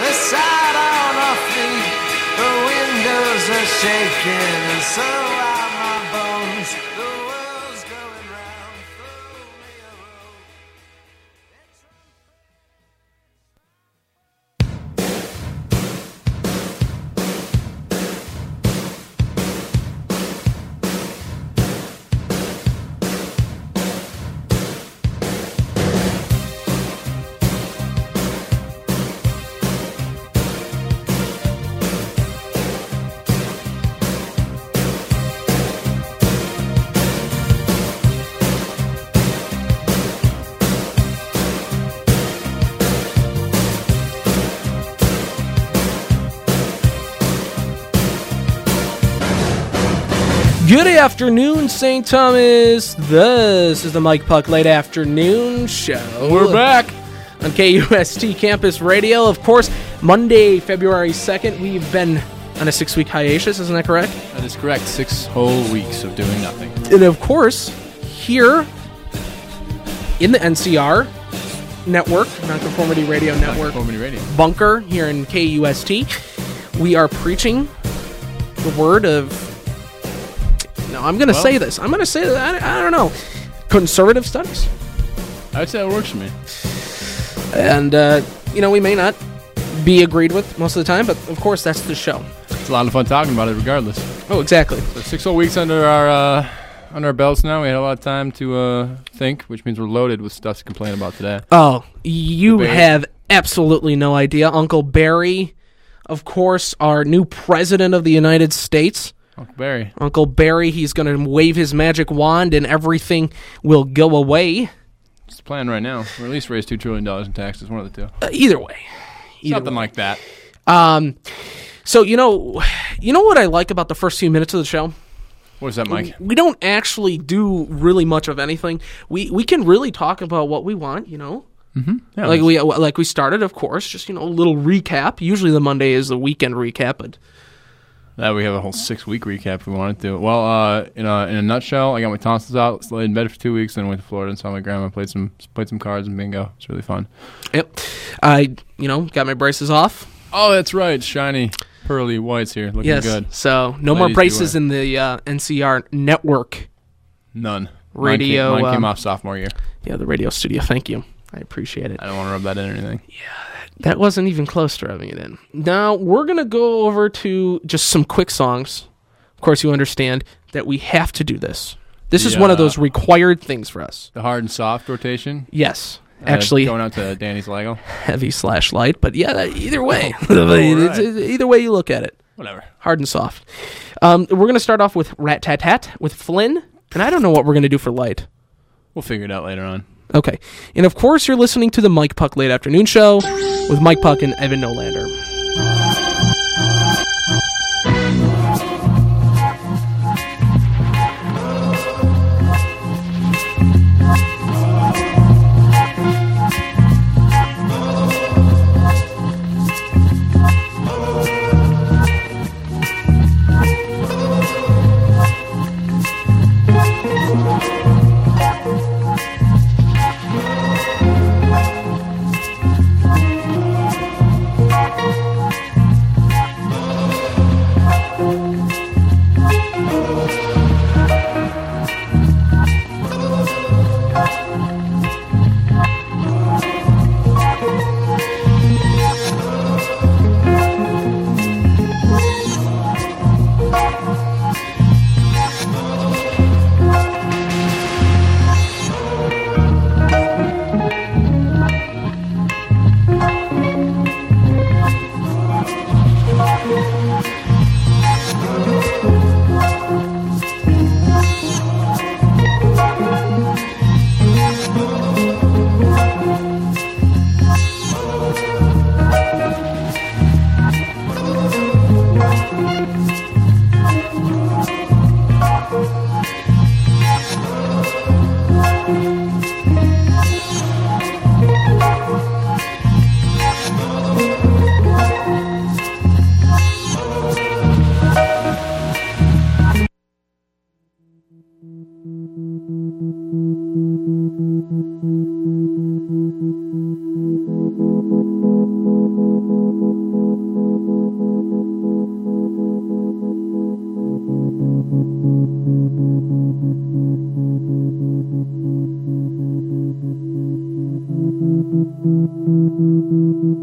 decide on our feet. The windows are shaking and so are my bones. The world's going round. Throw me a rope. Good afternoon, St. Thomas. This is the Mike Puck Late Afternoon Show. We're back on KUST Campus Radio. Of course, Monday, February 2nd, we've been on a 6-week hiatus. Isn't that correct? That is correct. 6 whole weeks of doing nothing. And of course, here in the NCR network, Nonconformity Radio Network, Nonconformity Radio. bunker here in KUST, we are preaching the word of... No, I'm going to say this. I'm going to say that. I don't know. Conservative studies. I would say it works for me. And, we may not be agreed with most of the time, but of course that's the show. It's a lot of fun talking about it regardless. Oh, exactly. So 6 whole weeks under our belts now. We had a lot of time to think, which means we're loaded with stuff to complain about today. Oh, you have absolutely no idea. Uncle Barry, of course, our new president of the United States. Uncle Barry, he's going to wave his magic wand and everything will go away. It's the plan right now. Or at least raise $2 trillion in taxes, one of the two. Either way. Something like that. So, you know what I like about the first few minutes of the show? What is that, Mike? We don't actually do really much of anything. We can really talk about what we want, Mm-hmm. Yeah, like we started, of course, just, a little recap. Usually the Monday is the weekend recap, but... That we have a whole 6-week recap if we wanted to. Well, in a nutshell, I got my tonsils out, laid in bed for 2 weeks, then went to Florida and saw my grandma, played some cards and bingo. It's really fun. Yep. I, got my braces off. Oh, that's right. Shiny, pearly whites here. Looking good. So no more braces in the NCR network. None. Radio. Mine came off sophomore year. Yeah, the radio studio. Thank you. I appreciate it. I don't want to rub that in or anything. Yeah. That wasn't even close to rubbing it in. Now, we're going to go over to just some quick songs. Of course, you understand that we have to do this. This is one of those required things for us. The hard and soft rotation? Yes. Actually, going out to Danny's Lego? Heavy/light, but yeah, either way. Right. Either way you look at it. Whatever. Hard and soft. We're going to start off with Rat-Tat-Tat with Flynn, and I don't know what we're going to do for light. We'll figure it out later on. Okay. And of course, you're listening to the Mike Puck Late Afternoon Show with Mike Puck and Evan Nolander.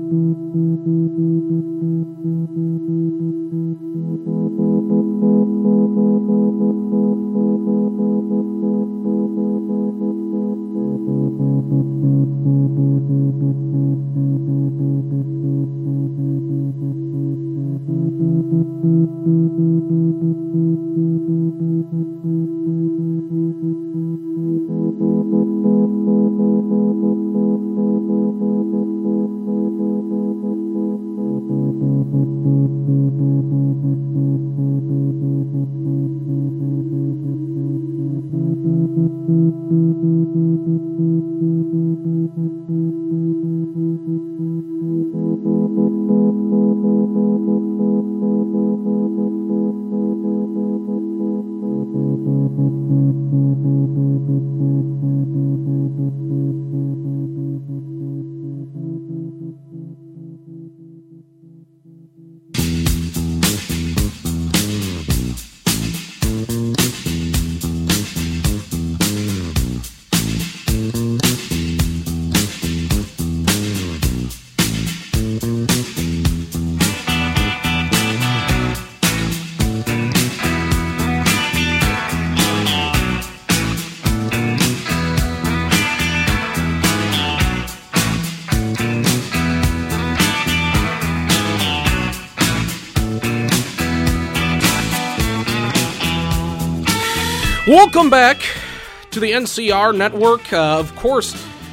Welcome back to the NCR Network. Of course,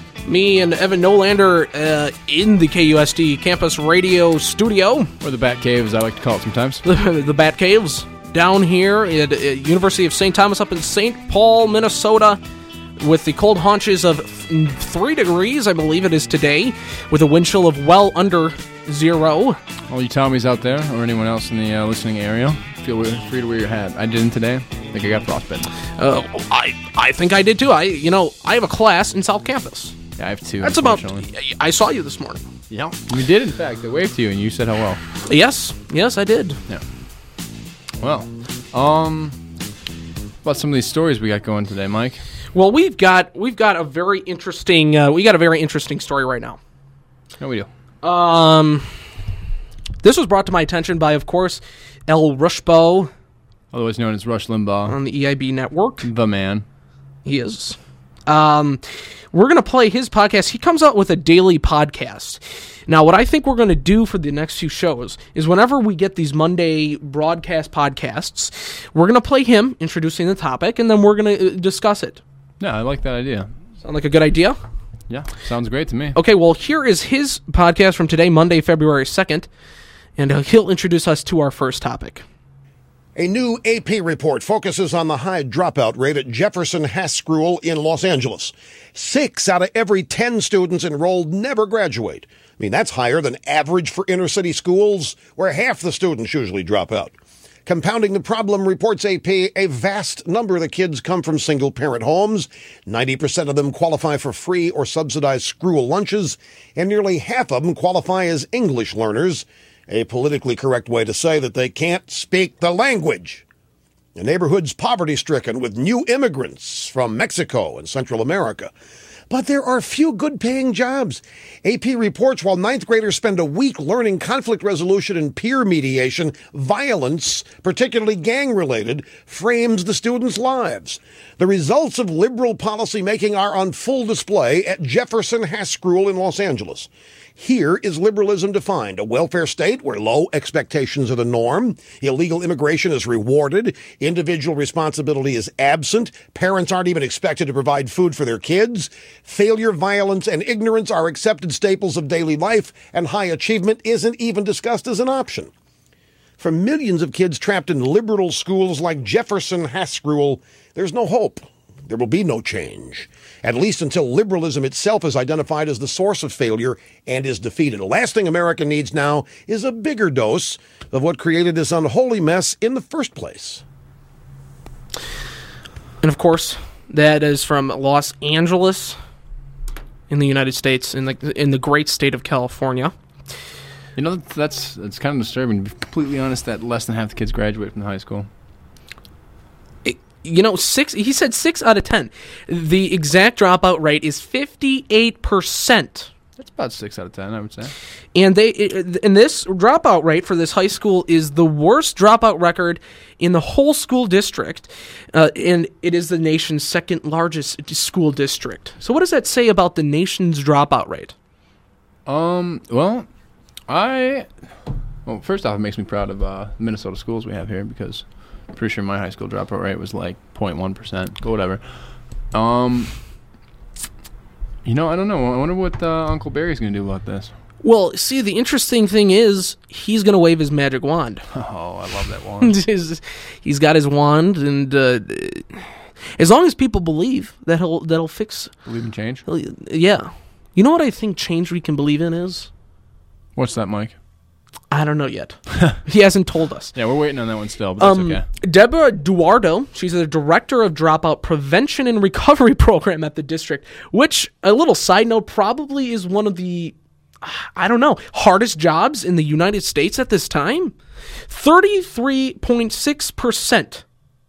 me and Evan Nolander in the KUSD campus radio studio. Or the Bat Cave, as I like to call it sometimes. The Bat Caves down here at University of St. Thomas up in St. Paul, Minnesota, with the cold haunches of 3 degrees, I believe it is today, with a wind chill of well under 0. All you Tommies out there, or anyone else in the listening area, feel free to wear your hat. I didn't today. I think I got frostbitten. I think I did too. I have a class in South Campus. Yeah, I have 2. That's about. I saw you this morning. Yeah, you did. In fact, I waved to you and you said hello. Yes, I did. Yeah. Well, about some of these stories we got going today, Mike. Well, we've got a very interesting story right now. No, we do. This was brought to my attention by, of course, El Rushbo, otherwise known as Rush Limbaugh, on the EIB network. The man. He is. We're going to play his podcast. He comes out with a daily podcast. Now, what I think we're going to do for the next few shows is whenever we get these Monday broadcast podcasts, we're going to play him introducing the topic, and then we're going to discuss it. Yeah, I like that idea. Sound like a good idea? Yeah, sounds great to me. Okay, well, here is his podcast from today, Monday, February 2nd, and he'll introduce us to our first topic. A new AP report focuses on the high dropout rate at Jefferson Haskell in Los Angeles. 6 out of every 10 students enrolled never graduate. I mean, that's higher than average for inner-city schools, where half the students usually drop out. Compounding the problem, reports AP, a vast number of the kids come from single-parent homes. 90% of them qualify for free or subsidized school lunches, and nearly half of them qualify as English learners, a politically correct way to say that they can't speak the language. The neighborhood's poverty-stricken with new immigrants from Mexico and Central America. But there are few good-paying jobs. AP reports while 9th graders spend a week learning conflict resolution and peer mediation, violence, particularly gang-related, frames the students' lives. The results of liberal policymaking are on full display at Jefferson Haskell in Los Angeles. Here is liberalism defined, a welfare state where low expectations are the norm, illegal immigration is rewarded, individual responsibility is absent, parents aren't even expected to provide food for their kids, failure, violence, and ignorance are accepted staples of daily life, and high achievement isn't even discussed as an option. For millions of kids trapped in liberal schools like Jefferson Haskell, there's no hope. There will be no change, at least until liberalism itself is identified as the source of failure and is defeated. The last thing America needs now is a bigger dose of what created this unholy mess in the first place. And of course, that is from Los Angeles in the United States, in the great state of California. You know, that's kind of disturbing, to be completely honest, that less than half the kids graduate from high school. He said 6 out of 10. The exact dropout rate is 58%. That's about 6 out of 10, I would say. And this dropout rate for this high school is the worst dropout record in the whole school district, and it is the nation's second largest school district. So what does that say about the nation's dropout rate? Well, first off, it makes me proud of the Minnesota schools we have here, because I'm pretty sure my high school dropout rate was like 0.1%. Go whatever. I don't know. I wonder what Uncle Barry's going to do about this. Well, see, the interesting thing is he's going to wave his magic wand. Oh, I love that wand. He's got his wand, and as long as people believe that'll fix. Believe in change? Yeah. You know what I think change we can believe in is? What's that, Mike? I don't know yet. He hasn't told us. Yeah, we're waiting on that one still, but that's okay. Deborah Duardo, she's the director of Dropout Prevention and Recovery Program at the district, which, a little side note, probably is one of the, hardest jobs in the United States at this time. 33.6%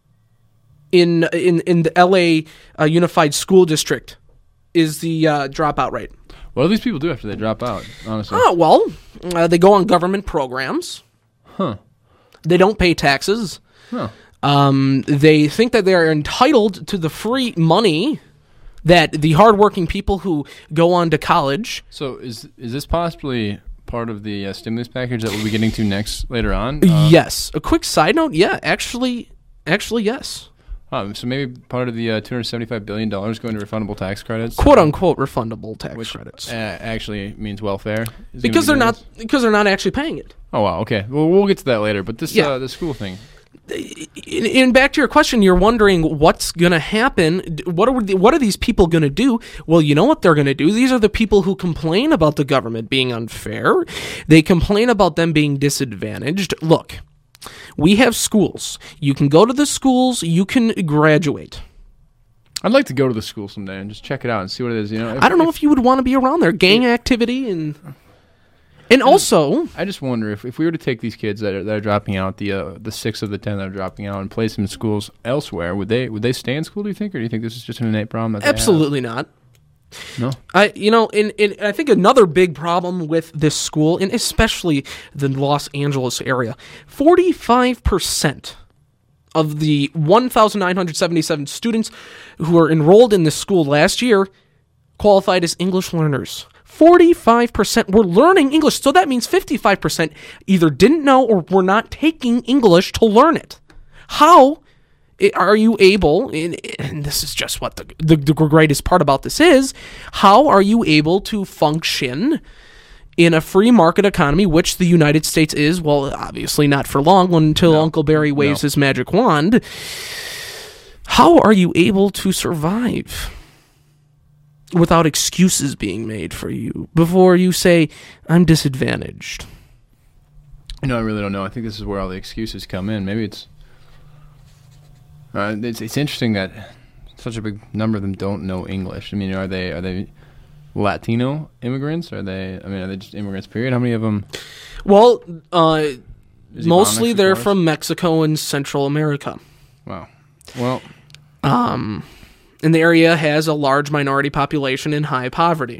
in the L.A. Unified School District is the dropout rate. What do these people do after they drop out, honestly? They go on government programs. Huh. They don't pay taxes. Huh. They think that they are entitled to the free money that the hardworking people who go on to college. So is this possibly part of the stimulus package that we'll be getting to later on? Yes. A quick side note, yeah, actually, yes. So maybe part of the $275 billion going to refundable tax credits, quote unquote refundable tax credits, actually means welfare because they're not actually paying it. Oh wow, okay. Well, we'll get to that later. But the school thing. And back to your question, you're wondering what's going to happen. What are these people going to do? Well, you know what they're going to do. These are the people who complain about the government being unfair. They complain about them being disadvantaged. Look. We have schools. You can go to the schools. You can graduate. I'd like to go to the school someday and just check it out and see what it is. I don't know if you would want to be around there. Gang activity and also, I just wonder if we were to take these kids that are dropping out, the 6 of the 10 that are dropping out, and place them in schools elsewhere, would they stay in school? Do you think, or do you think this is just an innate problem that they absolutely not? No. I think another big problem with this school, and especially the Los Angeles area, 45% of the 1,977 students who were enrolled in this school last year qualified as English learners. 45% were learning English, so that means 55% either didn't know or were not taking English to learn it. How are you able, and this is just what the greatest part about this is, how are you able to function in a free market economy, which the United States is? Well, obviously not for long until Uncle Barry waves his magic wand. How are you able to survive without excuses being made for you before you say, I'm disadvantaged? I really don't know. I think this is where all the excuses come in. Maybe it's interesting that such a big number of them don't know English. I mean, are they Latino immigrants? Are they just immigrants, period? How many of them? Well, mostly they're from Mexico and Central America. Wow. Well, and the area has a large minority population in high poverty.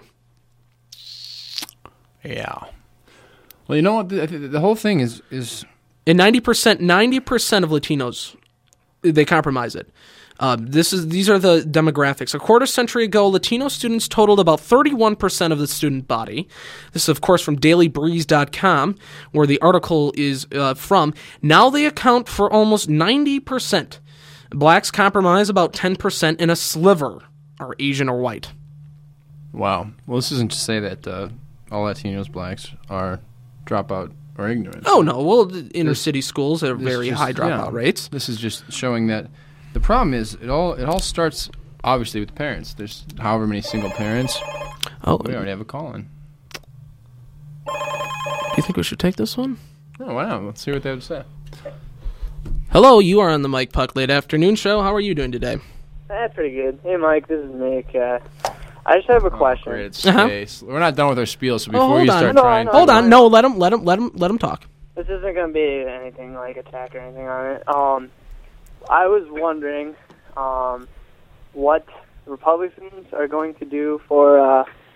Yeah. Well, you know what? The whole thing is and 90% of Latinos, they compromise it. These are the demographics. A quarter century ago, Latino students totaled about 31% of the student body. This is, of course, from dailybreeze.com, where the article is from. Now they account for almost 90%. Blacks comprise about 10%, and a sliver are Asian or white. Wow. Well, this isn't to say that all Latinos, blacks, are dropout or ignorant. Oh, no. Well, inner city schools have very high dropout rates. This is just showing that the problem is it all starts, obviously, with parents. There's however many single parents. Oh, we already have a call in. Do you think we should take this one? Oh, why not? Let's see what they have to say. Hello, you are on the Mike Puck Late Afternoon Show. How are you doing today? That's pretty good. Hey, Mike, this is Nick. I just have a question. Great. We're not done with our spiel, so before you start trying... Hold on. No, let him talk. This isn't going to be anything like attack or anything on it. I was wondering what Republicans are going to do for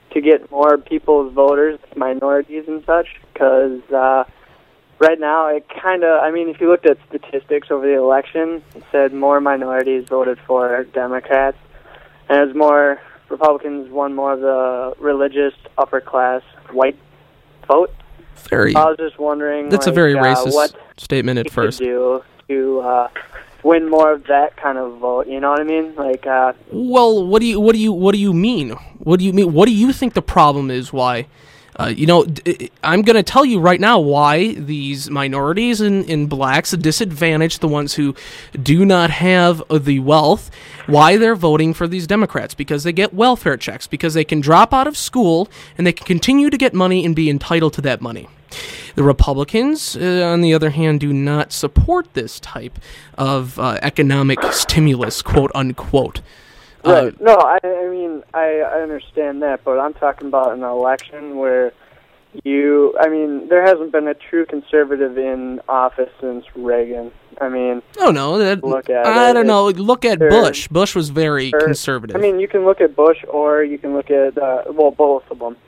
to get more people's voters, minorities and such, because right now it kind of, I mean, if you looked at statistics over the election, it said more minorities voted for Democrats, and it was more, Republicans won more of the religious, upper-class, white vote. I was just wondering, that's like, a very racist what statement at first. Could do to win more of that kind of vote, you know what I mean? Like, well, what do you mean? What do you mean? What do you think the problem is? Why? I'm going to tell you right now why these minorities and blacks disadvantage the ones who do not have the wealth, why they're voting for these Democrats, because they get welfare checks, because they can drop out of school and they can continue to get money and be entitled to that money. The Republicans, on the other hand, do not support this type of economic stimulus, quote unquote. Right. No, I mean, I understand that, but I'm talking about an election where there hasn't been a true conservative in office since Reagan. I mean, look at Bush. Bush was very conservative. I mean, you can look at Bush or you can look at, both of them.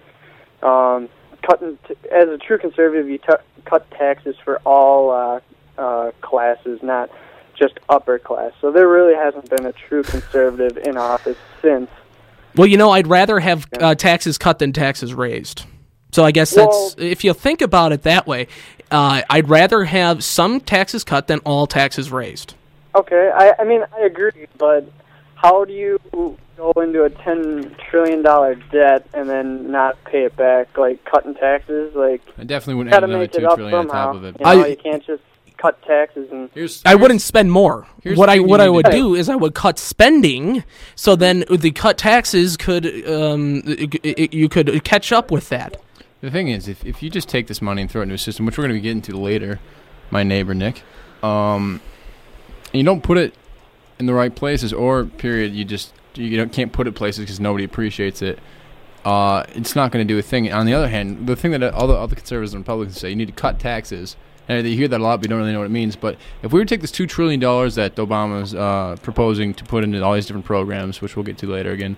As a true conservative, you cut taxes for all classes, not just upper class. So there really hasn't been a true conservative in office since. Well, I'd rather have taxes cut than taxes raised. So I guess that's, if you think about it that way, I'd rather have some taxes cut than all taxes raised. Okay, I mean, I agree, but how do you go into a $10 trillion debt and then not pay it back, like cutting taxes? Like, I definitely wouldn't add another $2 trillion on top of it. You can't just cut taxes and I wouldn't spend more. What I would do is I would cut spending, so then the cut taxes could you could catch up with that. The thing is, if you just take this money and throw it into a system, which we're going to be getting to later, my neighbor Nick, and you don't put it in the right places, or period, you can't put it places because nobody appreciates it. It's not going to do a thing. On the other hand, the thing that all the conservatives and Republicans say, you need to cut taxes. And you hear that a lot, but you don't really know what it means. But if we were to take this $2 trillion that Obama's proposing to put into all these different programs, which we'll get to later again,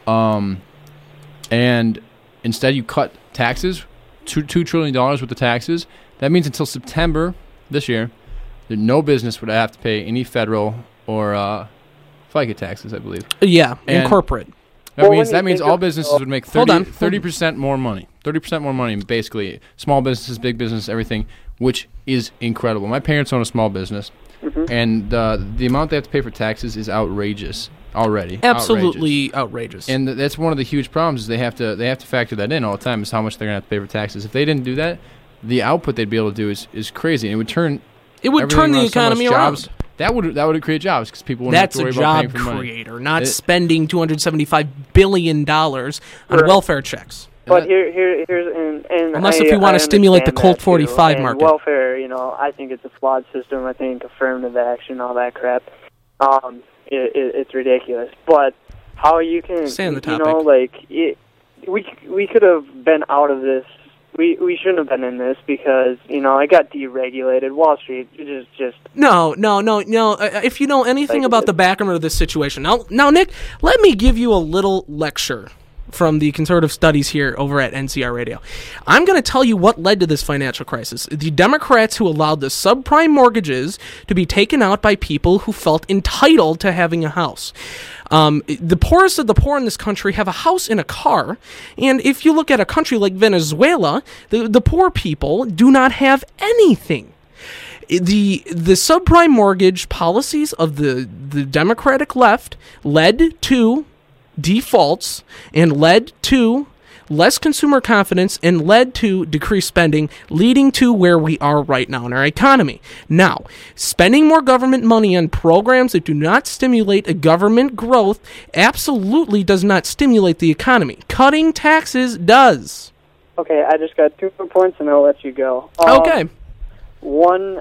and instead you cut taxes, $2 trillion worth of taxes, that means until September this year, no business would have to pay any federal or FICA taxes, I believe. Yeah, and corporate. That means all businesses would make 30% more money. 30% more money, basically. Small businesses, big business, everything, which is incredible. My parents own a small business, and the amount they have to pay for taxes is outrageous already. Absolutely outrageous. And that's one of the huge problems is they have to factor that in all the time, is how much they're going to have to pay for taxes. If they didn't do that, the output they'd be able to do is crazy. And it would turn the economy around. That would create jobs because people wouldn't have to worry about paying for money. That's a job creator, not spending $275 billion on welfare checks. But here's unless if you want to stimulate the Colt 45 market. Welfare, I think it's a flawed system. I think affirmative action, all that crap, it's ridiculous. But how you can, stay on the topic. we could have been out of this. We shouldn't have been in this because, it got deregulated. Wall Street is just... No. If you know anything about the background of this situation... Now, Nick, let me give you a little lecture from the conservative studies here over at NCR Radio. I'm going to tell you what led to this financial crisis. The Democrats who allowed the subprime mortgages to be taken out by people who felt entitled to having a house. The poorest of the poor in this country have a house and a car, and if you look at a country like Venezuela, the poor people do not have anything. The subprime mortgage policies of the Democratic left led to defaults and led to less consumer confidence and led to decreased spending, leading to where we are right now in our economy. Now, spending more government money on programs that do not stimulate a government growth absolutely does not stimulate the economy. Cutting taxes does. Okay, I just got 2 more points and I'll let you go. Okay. One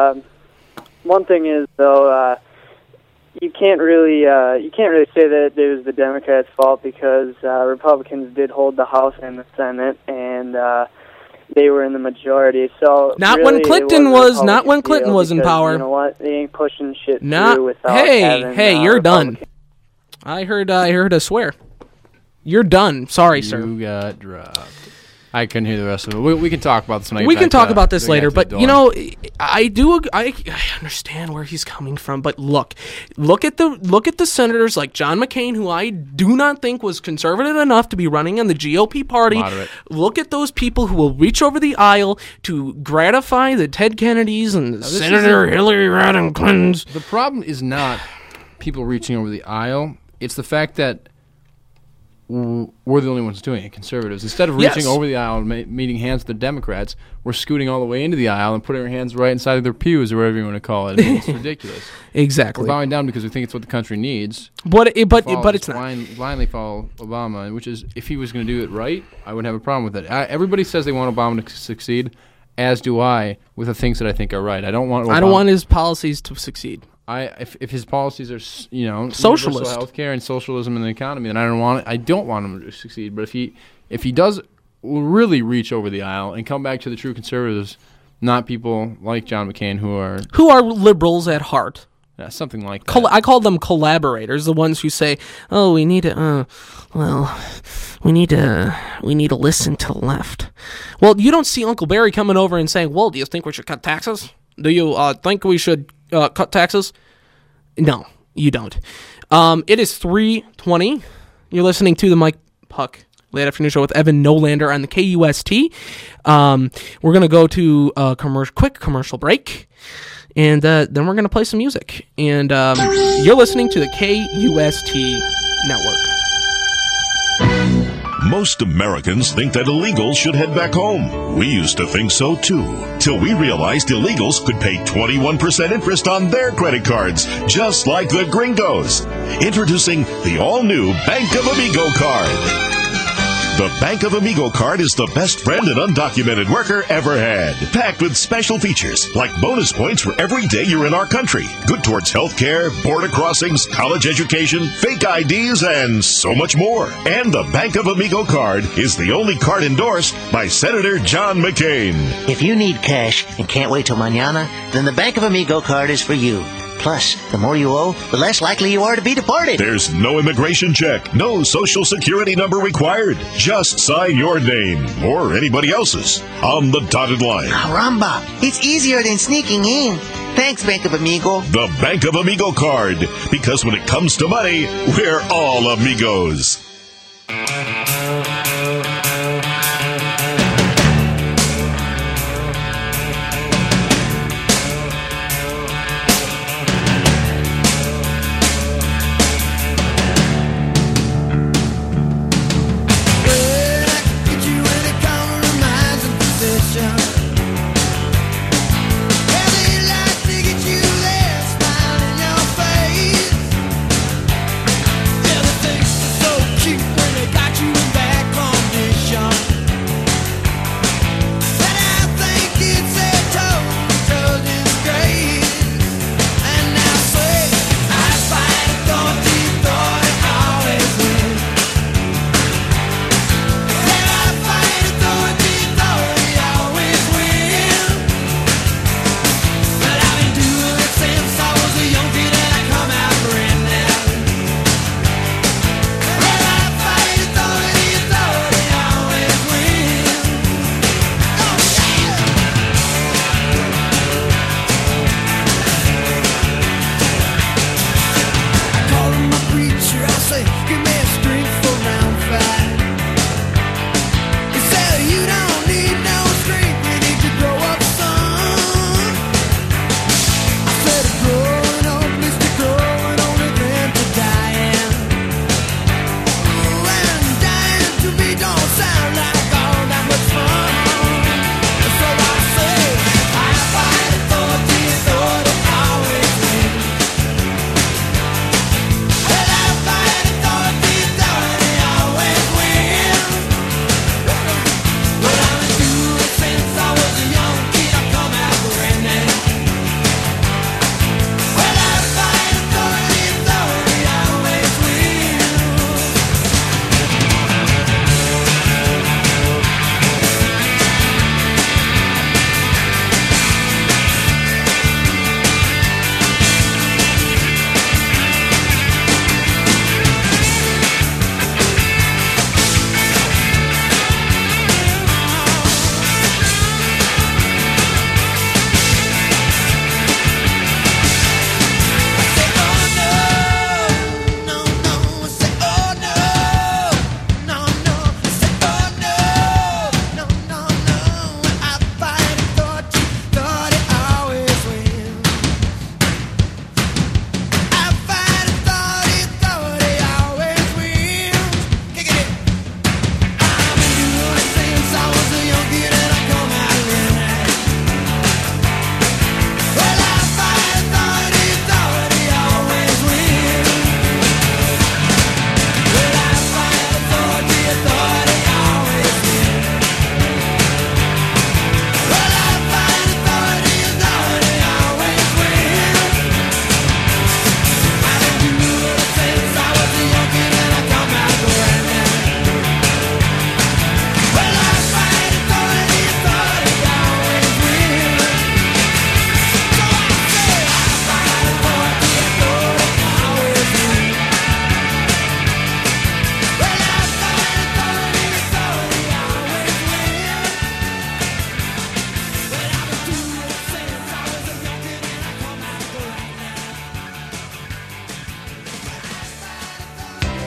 thing is, though, you can't really say that it was the Democrats' fault because Republicans did hold the House and the Senate, and they were in the majority. So not really, when Clinton was in power. You know what? They ain't pushing shit through without having, Hey, you're done. I heard a swear. You're done. Sorry, sir. You got dropped. I couldn't hear the rest of it. We can talk about this when I get We back can talk to- about this get later, back to but the you dorm. know, I understand where he's coming from. But look at the senators like John McCain, who I do not think was conservative enough to be running in the GOP party. Moderate. Look at those people who will reach over the aisle to gratify the Ted Kennedys and the Senator Hillary Rodham Clintons. The problem is not people reaching over the aisle. It's the fact that we're the only ones doing it, conservatives. Instead of reaching Yes. over the aisle and meeting hands with the Democrats, we're scooting all the way into the aisle and putting our hands right inside of their pews or whatever you want to call it. I mean, it's ridiculous. Exactly. We're bowing down because we think it's what the country needs. But it's not. Blindly follow Obama, which is, if he was going to do it right, I wouldn't have a problem with it. Everybody says they want Obama to succeed, as do I, with the things that I think are right. I don't want his policies to succeed. If his policies are Socialist universal healthcare and socialism in the economy, then I don't want him to succeed. But if he does really reach over the aisle and come back to the true conservatives, not people like John McCain who are liberals at heart. Something like that. I call them collaborators, the ones who say, "Oh, we need to listen to the left." Well, you don't see Uncle Barry coming over and saying, "Well, do you think we should cut taxes? Do you think we should cut taxes?" No, you don't. It is 3:20. You're listening to the Mike Puck Late Afternoon Show with Evan Nolander on the KUST. We're going to go to a quick commercial break, and then we're going to play some music. And you're listening to the KUST Network. Most Americans think that illegals should head back home. We used to think so too, till we realized illegals could pay 21% interest on their credit cards, just like the gringos. Introducing the all-new Bank of Amigo card. The Bank of Amigo card is the best friend an undocumented worker ever had. Packed with special features like bonus points for every day you're in our country. Good towards health care, border crossings, college education, fake IDs, and so much more. And the Bank of Amigo card is the only card endorsed by Senator John McCain. If you need cash and can't wait till mañana, then the Bank of Amigo card is for you. Plus, the more you owe, the less likely you are to be deported. There's no immigration check, no social security number required. Just sign your name, or anybody else's, on the dotted line. Caramba, it's easier than sneaking in. Thanks, Bank of Amigo. The Bank of Amigo card, because when it comes to money, we're all amigos.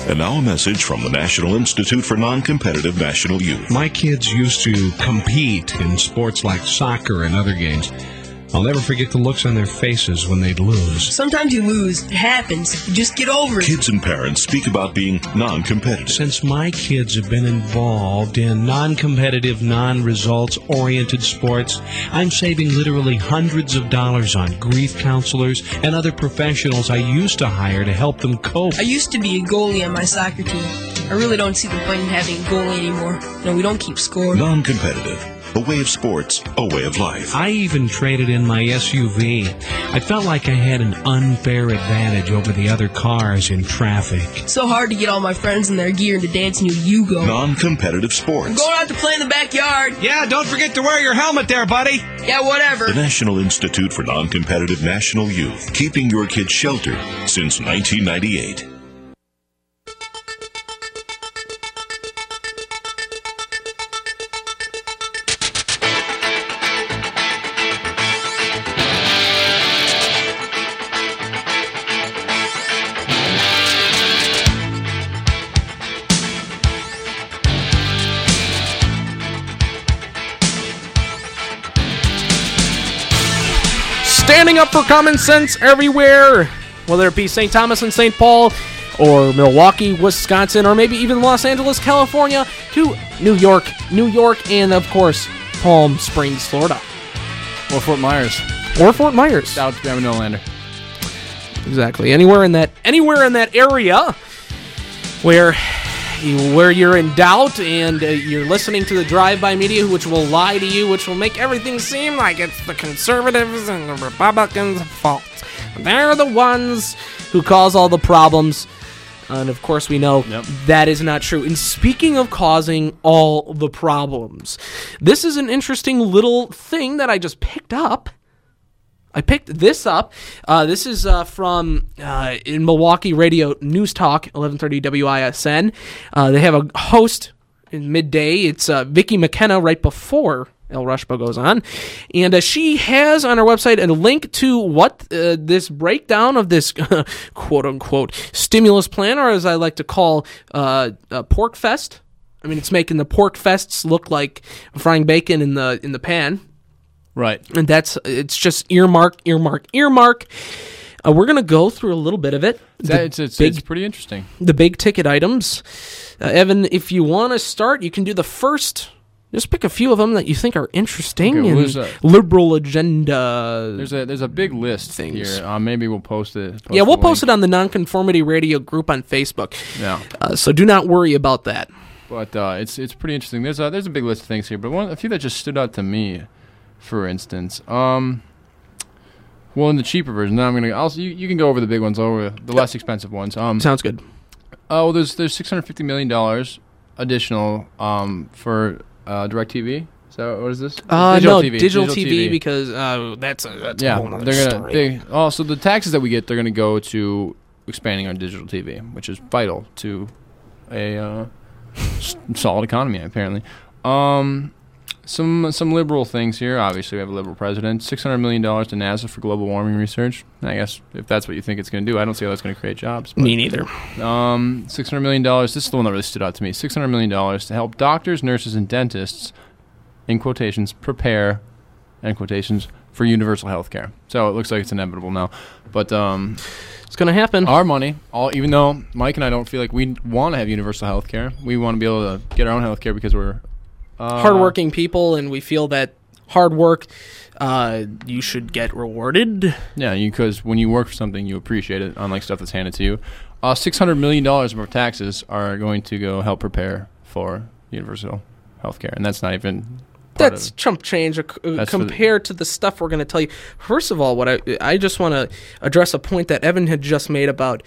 And now a message from the National Institute for Non-Competitive National Youth. My kids used to compete in sports like soccer and other games. I'll never forget the looks on their faces when they'd lose. Sometimes you lose. It happens. You just get over it. Kids and parents speak about being non-competitive. Since my kids have been involved in non-competitive, non-results-oriented sports, I'm saving literally hundreds of dollars on grief counselors and other professionals I used to hire to help them cope. I used to be a goalie on my soccer team. I really don't see the point in having a goalie anymore. No, we don't keep score. Non-competitive. A way of sports, a way of life. I even traded in my SUV. I felt like I had an unfair advantage over the other cars in traffic. It's so hard to get all my friends in their gear into dancing with you go. Non-competitive sports. I'm going out to play in the backyard. Yeah, don't forget to wear your helmet there, buddy. Yeah, whatever. The National Institute for Non-Competitive National Youth, keeping your kids sheltered since 1998. Standing up for common sense everywhere, whether it be St. Thomas and St. Paul, or Milwaukee, Wisconsin, or maybe even Los Angeles, California, to New York, and of course, Palm Springs, Florida. Or Fort Myers. South Nolander. Exactly. Anywhere in that area where you're in doubt and you're listening to the drive-by media, which will lie to you, which will make everything seem like it's the conservatives and the Republicans' fault. They're the ones who cause all the problems. And of course we know that is not true. And speaking of causing all the problems, this is an interesting little thing that I just picked up. I picked this up. This is from in Milwaukee Radio News Talk, 1130 WISN. They have a host in midday. It's Vicki McKenna right before El Rushbo goes on. And she has on her website a link to what this breakdown of this quote-unquote stimulus plan, or as I like to call Pork Fest. I mean, it's making the Pork Fests look like frying bacon in the pan. Right. And it's just earmark. We're going to go through a little bit of it. It's pretty interesting. The big ticket items. Evan, if you want to start, you can do the first. Just pick a few of them that you think are interesting and liberal agenda. There's a big list things here. Maybe we'll post it. We'll post it on the Nonconformity Radio group on Facebook. Yeah. So do not worry about that. But it's pretty interesting. There's a big list of things here, but a few that just stood out to me. For instance, in the cheaper version, now you can go over the big ones, over the less expensive ones. Sounds good. There's $650 million additional for DirecTV. So what is this? Digital TV, because that's a whole other story. So the taxes that we get, they're going to go to expanding our digital TV, which is vital to a solid economy, apparently. Some liberal things here. Obviously, we have a liberal president. $600 million to NASA for global warming research. I guess if that's what you think it's going to do, I don't see how that's going to create jobs. Me neither. $600 million. This is the one that really stood out to me. $600 million to help doctors, nurses, and dentists, in quotations, prepare, end quotations, for universal health care. So it looks like it's inevitable now. But it's going to happen. Our money, even though Mike and I don't feel like we want to have universal health care, we want to be able to get our own health care because we're hardworking people, and we feel that hard work, you should get rewarded. Yeah, because when you work for something, you appreciate it, unlike stuff that's handed to you. $600 million of our taxes are going to go help prepare for universal health care, and that's not even That's chump change compared to the stuff we're going to tell you. First of all, what I just want to address a point that Evan had just made about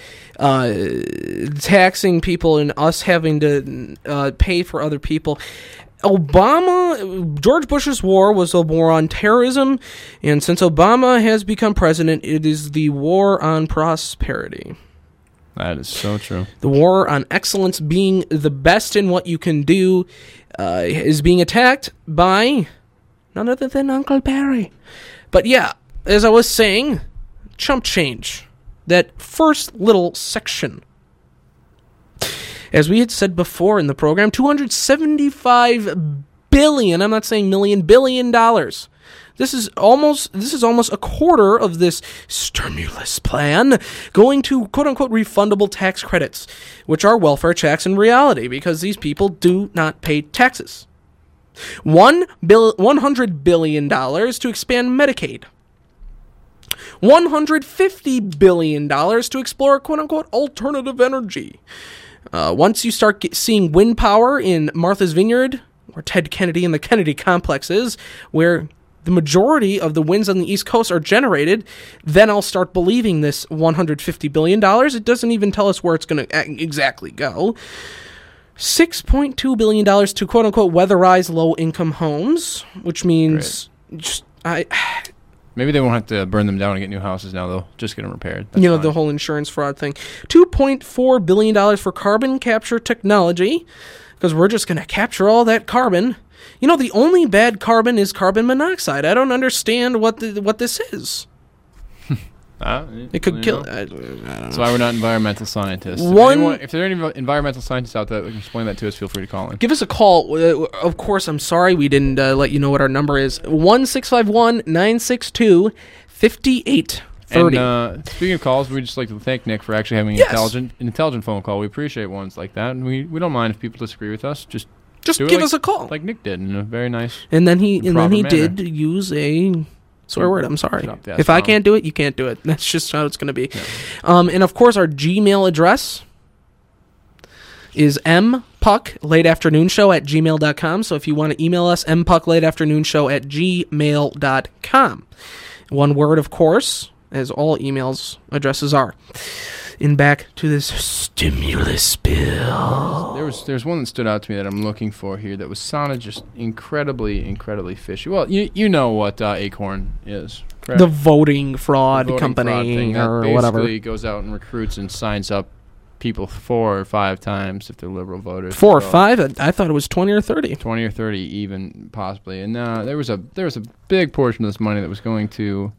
taxing people and us having to pay for other people. George Bush's war was a war on terrorism, and since Obama has become president, it is the war on prosperity. That is so true. The war on excellence, being the best in what you can do, is being attacked by none other than Uncle Barry. But yeah, as I was saying, chump change. That first little section. As we had said before in the program, $275 billion, I'm not saying million, $1 billion. This is almost a quarter of this stimulus plan going to quote-unquote refundable tax credits, which are welfare checks in reality because these people do not pay taxes. $100 billion to expand Medicaid. $150 billion to explore quote-unquote alternative energy. Once you start seeing wind power in Martha's Vineyard, where Ted Kennedy and the Kennedy complex is, where the majority of the winds on the East Coast are generated, then I'll start believing this $150 billion. It doesn't even tell us where it's going to exactly go. $6.2 billion to quote-unquote weatherize low-income homes, which means maybe they won't have to burn them down and get new houses now, they'll just get them repaired. That's fine. The whole insurance fraud thing. $2.4 billion for carbon capture technology, because we're just going to capture all that carbon. The only bad carbon is carbon monoxide. I don't understand what this is. It could kill. I don't know. That's why we're not environmental scientists. If there are any environmental scientists out there that can explain that to us, feel free to call in. Give us a call. Of course, I'm sorry we didn't let you know what our number is. 1-651-962-5830. And speaking of calls, we'd just like to thank Nick for actually having an intelligent phone call. We appreciate ones like that, and we don't mind if people disagree with us. Just give us a call, like Nick did, in a very nice. And then he did use a swear word. I'm sorry. If I can't do it, you can't do it. That's just how it's going to be. Yeah. And of course, our Gmail address is mpucklateafternoonshow@gmail.com. So if you want to email us, mpucklateafternoonshow@gmail.com. One word, of course, as all emails addresses are. And back to this stimulus bill. There's one that stood out to me that I'm looking for here that sounded just incredibly, incredibly fishy. Well, you know what Acorn is, correct? The voting fraud company or whatever. Basically goes out and recruits and signs up people 4 or 5 times if they're liberal voters. 4 or 5? I thought it was 20 or 30. 20 or 30 even, possibly. And there was a big portion of this money that was going to...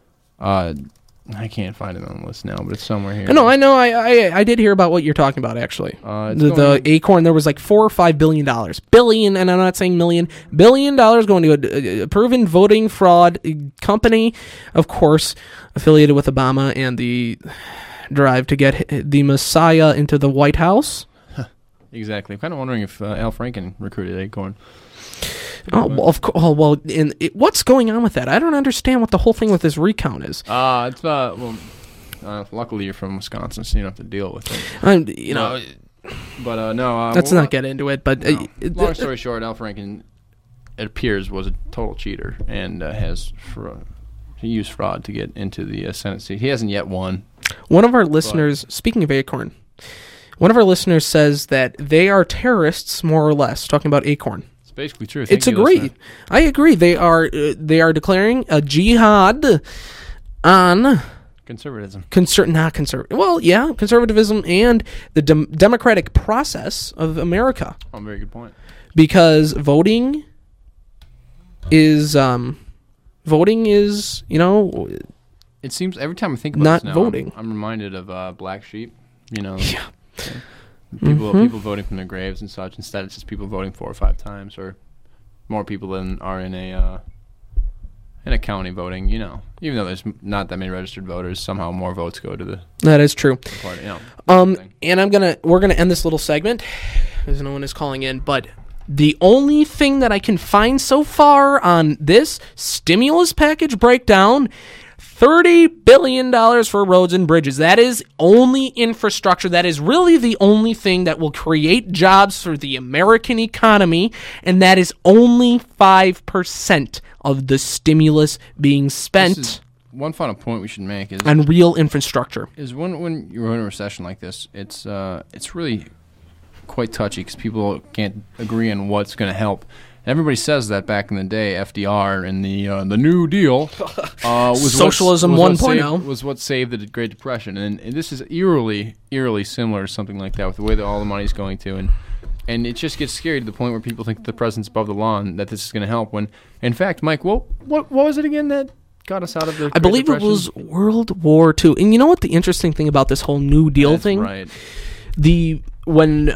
I can't find it on the list now, but it's somewhere here. No, I know. I did hear about what you're talking about, actually. The Acorn, there was like $4 or $5 billion. Billion, and I'm not saying million. $1 billion going to a proven voting fraud company, of course, affiliated with Obama and the drive to get the Messiah into the White House. Exactly. I'm kind of wondering if Al Franken recruited Acorn. What's going on with that? I don't understand what the whole thing with this recount is. Luckily you're from Wisconsin, so you don't have to deal with it. Let's not get into it. But long story short, Al Franken, it appears, was a total cheater and he used fraud to get into the Senate seat. He hasn't yet won. One of our listeners, speaking of Acorn, one of our listeners says that they are terrorists, more or less, talking about Acorn. Basically true. It's agreed. I agree. They are declaring a jihad on conservatism. Conservatism and the democratic process of America. Oh, very good point. Because voting is, it seems every time I think about not this now, voting. I'm reminded of Black Sheep. Yeah. People voting from their graves and such. Instead, it's just people voting 4 or 5 times, or more people than are in a county voting. Even though there's not that many registered voters, somehow more votes go to the. That is true. Party, and we're gonna end this little segment because no one is calling in. But the only thing that I can find so far on this stimulus package breakdown. $30 billion for roads and bridges. That is only infrastructure. That is really the only thing that will create jobs for the American economy, and that is only 5% of the stimulus being spent. One final point we should make is on real infrastructure. Is when you're in a recession like this, it's really quite touchy because people can't agree on what's going to help. Everybody says that back in the day, FDR and the New Deal was Socialism 1.0 was what saved the Great Depression, and this is eerily similar to something like that with the way that all the money's going to, and it just gets scary to the point where people think the president's above the law and that this is going to help. When in fact, Mike, what was it again that got us out of the Great Depression? It was World War II. And you know what the interesting thing about this whole New Deal thing? Right. when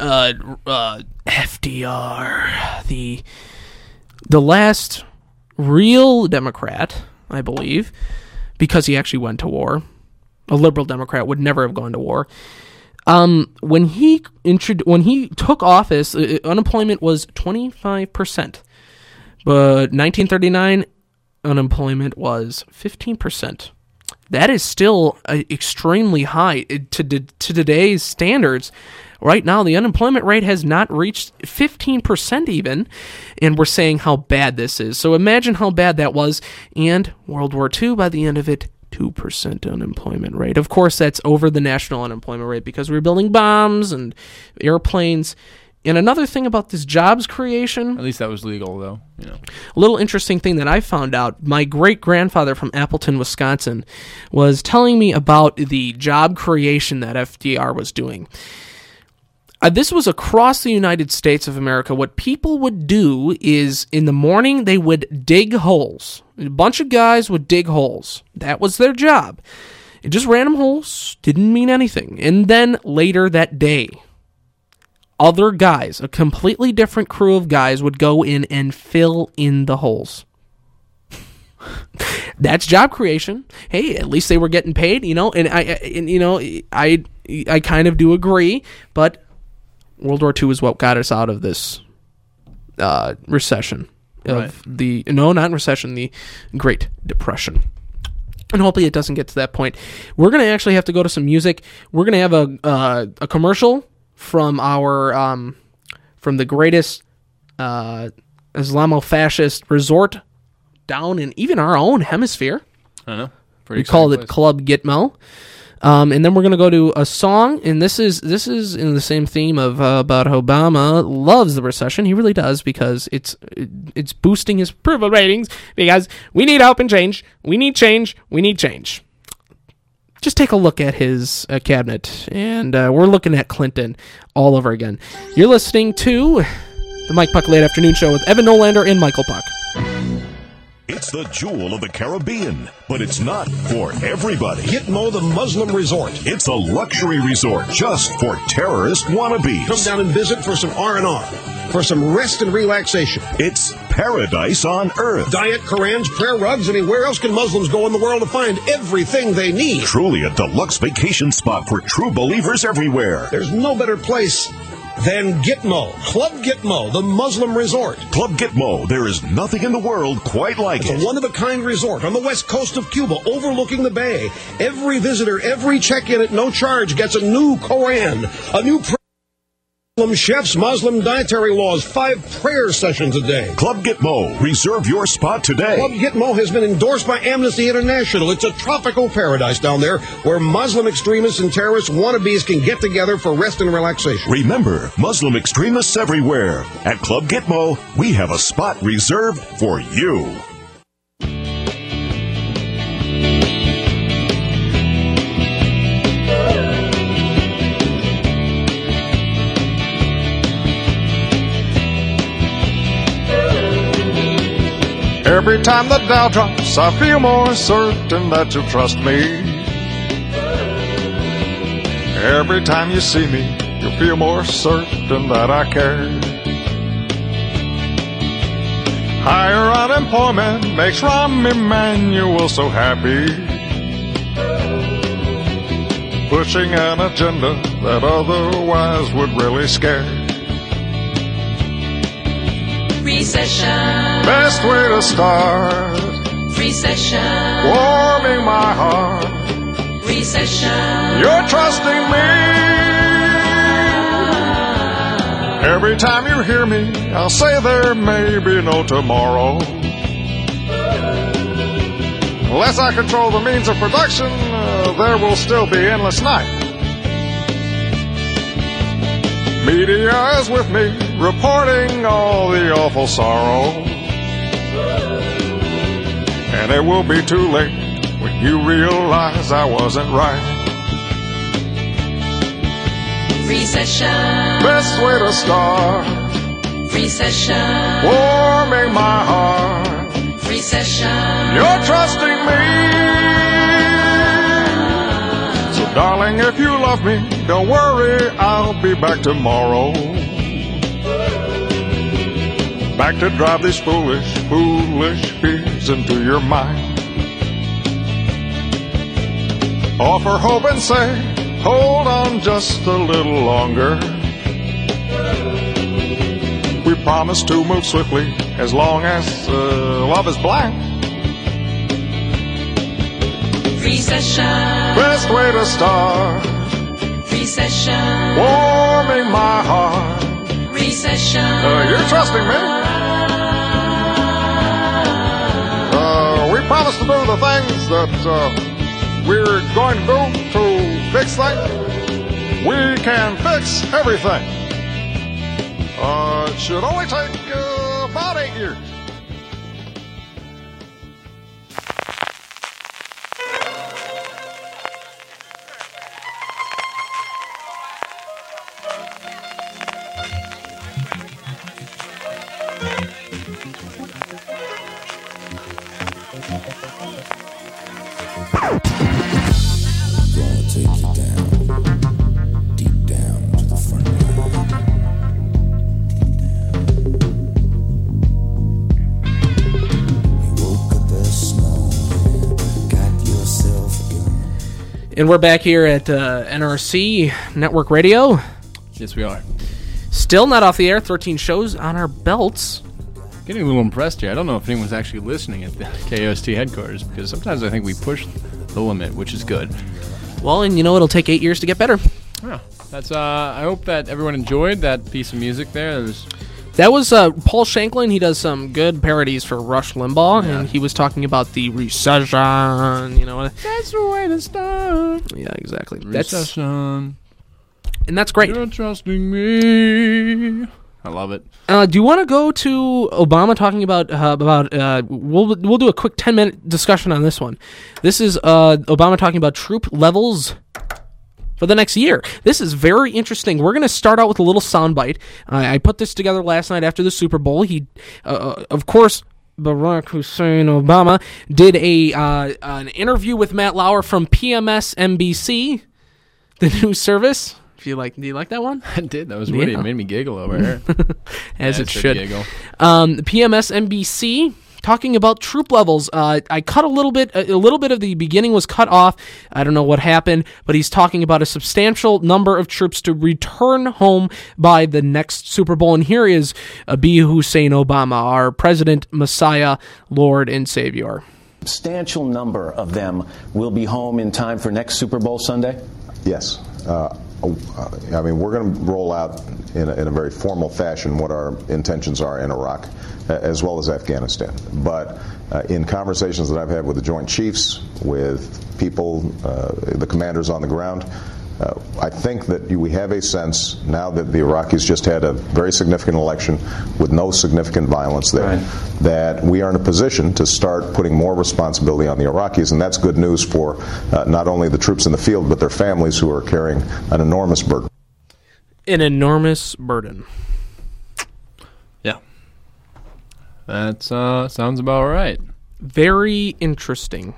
FDR, the last real Democrat, I believe, because he actually went to war. A liberal Democrat would never have gone to war. When he took office, unemployment was 25%. But 1939, unemployment was 15%. That is still extremely high to today's standards. Right now, the unemployment rate has not reached 15% even, and we're saying how bad this is. So imagine how bad that was. And World War II, by the end of it, 2% unemployment rate. Of course, that's over the national unemployment rate because we were building bombs and airplanes. And another thing about this jobs creation... At least that was legal, though. A little interesting thing that I found out, my great-grandfather from Appleton, Wisconsin, was telling me about the job creation that FDR was doing. This was across the United States of America. What people would do is, in the morning, they would dig holes. A bunch of guys would dig holes. That was their job. Just random holes, didn't mean anything. And then later that day, other guys, a completely different crew of guys, would go in and fill in the holes. That's job creation. Hey, at least they were getting paid, And I kind of do agree, but World War II is what got us out of this recession. Not recession, the Great Depression. And hopefully it doesn't get to that point. We're going to actually have to go to some music. We're going to have a commercial from our from the greatest Islamo-fascist resort down in even our own hemisphere. I know. We call it Club Gitmo. And then we're going to go to a song, and this is in the same theme of about Obama loves the recession. He really does, because it's boosting his approval ratings, because we need hope and change. We need change. We need change. Just take a look at his cabinet, and we're looking at Clinton all over again. You're listening to the Mike Puck Late Afternoon Show with Evan Nolander and Michael Puck. It's the jewel of the Caribbean, but it's not for everybody. Gitmo, the Muslim resort. It's a luxury resort just for terrorist wannabes. Come down and visit for some R&R, for some rest and relaxation. It's paradise on earth. Diet, Korans, prayer rugs. I mean, where else can Muslims go in the world to find everything they need? Truly a deluxe vacation spot for true believers everywhere. There's no better place than Gitmo, Club Gitmo, the Muslim resort. Club Gitmo, there is nothing in the world quite like it. It's a one-of-a-kind resort on the west coast of Cuba, overlooking the bay. Every visitor, every check-in at no charge gets a new Koran, a new Muslim chefs, Muslim dietary laws, 5 prayer sessions a day. Club Gitmo, reserve your spot today. Club Gitmo has been endorsed by Amnesty International. It's a tropical paradise down there where Muslim extremists and terrorist wannabes can get together for rest and relaxation. Remember, Muslim extremists everywhere. At Club Gitmo, we have a spot reserved for you. Every time the Dow drops, I feel more certain that you'll trust me. Every time you see me, you'll feel more certain that I care. Higher unemployment makes Rahm Emanuel so happy, pushing an agenda that otherwise would really scare. Recession. Best way to start. Recession. Warming my heart. Recession. You're trusting me. Every time you hear me, I'll say there may be no tomorrow. Unless I control the means of production, there will still be endless night. Media is with me, reporting all the awful sorrow. And it will be too late when you realize I wasn't right. Recession. Best way to start. Recession. Warming my heart. Recession. You're trusting me. So darling, if you love love me, don't worry, I'll be back tomorrow. Back to drive these foolish fears into your mind. Offer hope and say, hold on just a little longer. We promise to move swiftly as long as love is blind. Free session. Best way to start. Free session. Warming my heart. Free session. You're trusting me. We promise to do the things that we're going to do to fix things. We can fix everything. It should only take about 8 years. And we're back here at NRC Network Radio. Yes, we are. Still not off the air. 13 shows on our belts. Getting a little impressed here. I don't know if anyone's actually listening at the KOST headquarters, because sometimes I think we push the limit, which is good. Well, and you know, it'll take 8 years to get better. Yeah, that's. I hope that everyone enjoyed that piece of music there. That was Paul Shanklin. He does some good parodies for Rush Limbaugh, and he was talking about the recession. You know, that's the way to start. Yeah, exactly. Recession, and that's great. You're trusting me. I love it. Do you want to go to Obama talking about we'll do a quick 10-minute discussion on this one. This is Obama talking about troop levels for the next year. This is very interesting. We're going to start out with a little soundbite. I put this together last night after the Super Bowl. He, of course, Barack Hussein Obama did an interview with Matt Lauer from PMS NBC, the news service. Do you like that one? I did. That was witty. It made me giggle over here. As it should. PMS NBC talking about troop levels. I cut a little bit of the beginning was cut off. I don't know what happened, but he's talking about a substantial number of troops to return home by the next Super Bowl. And here is B. Hussein Obama, our President, Messiah, Lord, and Savior. Substantial number of them will be home in time for next Super Bowl Sunday? Yes. I mean, we're going to roll out in a very formal fashion what our intentions are in Iraq, as well as Afghanistan. But in conversations that I've had with the Joint Chiefs, with people, the commanders on the ground, I think that we have a sense now that the Iraqis just had a very significant election with no significant violence there, that we are in a position to start putting more responsibility on the Iraqis, and that's good news for not only the troops in the field, but their families who are carrying an enormous burden. An enormous burden. Yeah. That sounds about right. Very interesting.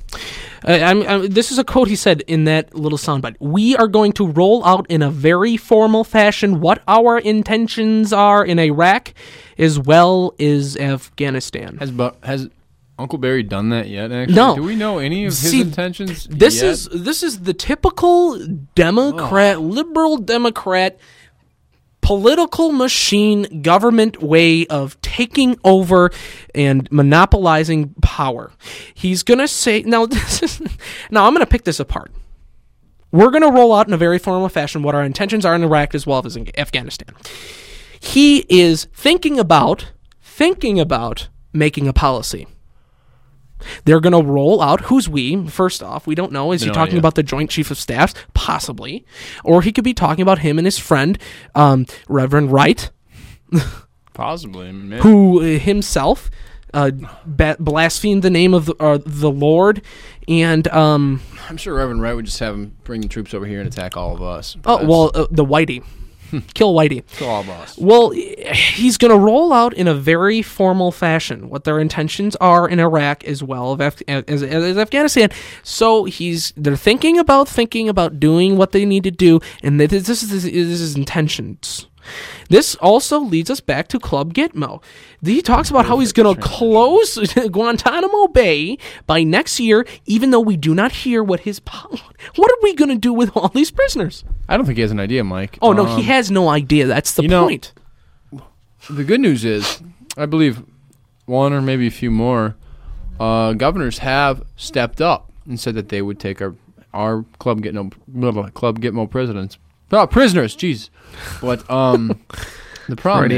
This is a quote he said in that little soundbite. We are going to roll out in a very formal fashion what our intentions are in Iraq as well as Afghanistan. Has Uncle Barry done that yet, actually? No. Do we know any of his intentions this yet? This is the typical Democrat, liberal Democrat political machine government way of taking over and monopolizing power. He's going to say, now I'm going to pick this apart. We're going to roll out in a very formal fashion what our intentions are in Iraq as well as in Afghanistan. He is thinking about making a policy. They're going to roll out, who's we? First off, we don't know. Is he talking about the Joint Chief of Staffs? Possibly. Or he could be talking about him and his friend, Reverend Wright. Possibly. Maybe. Who himself blasphemed the name of the Lord. And I'm sure Reverend Wright would just have him bring the troops over here and attack all of us. The Whitey. Kill Whitey. Kill all boss. Well, he's going to roll out in a very formal fashion what their intentions are in Iraq as well as Afghanistan. So they're thinking about doing what they need to do, and this is intentions. This also leads us back to Club Gitmo. He talks about how he's going to close Guantanamo Bay by next year, even though we do not hear what what are we going to do with all these prisoners? I don't think he has an idea, Mike. Oh, no, he has no idea. That's the point. The good news is, I believe one or maybe a few more governors have stepped up and said that they would take our Club Gitmo prisoners. Jeez. But the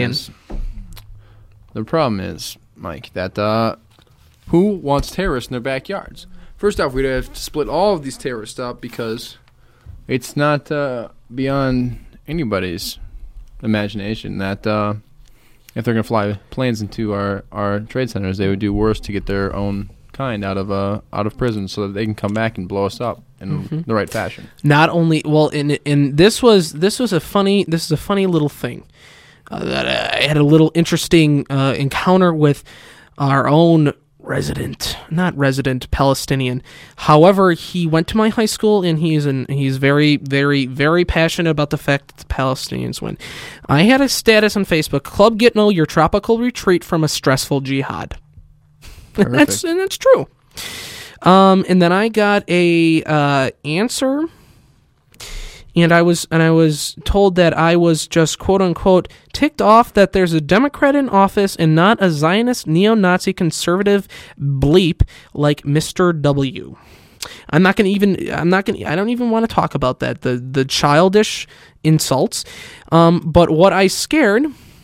problem is, Mike, that who wants terrorists in their backyards? First off, we'd have to split all of these terrorists up because it's not beyond anybody's imagination that if they're going to fly planes into our trade centers, they would do worse to get their own kind out of prison so that they can come back and blow us up in the right fashion. Not only this is a funny little thing that I had a little interesting encounter with our own not resident Palestinian. However, he went to my high school and he's very, very, very passionate about the fact that the Palestinians win. I had a status on Facebook: Club Gitmo, your tropical retreat from a stressful jihad. And that's true. And then I got a answer, and I was told that I was just quote unquote ticked off that there's a Democrat in office and not a Zionist neo-Nazi conservative bleep like Mr. W. I don't even want to talk about that, the childish insults. But what I said.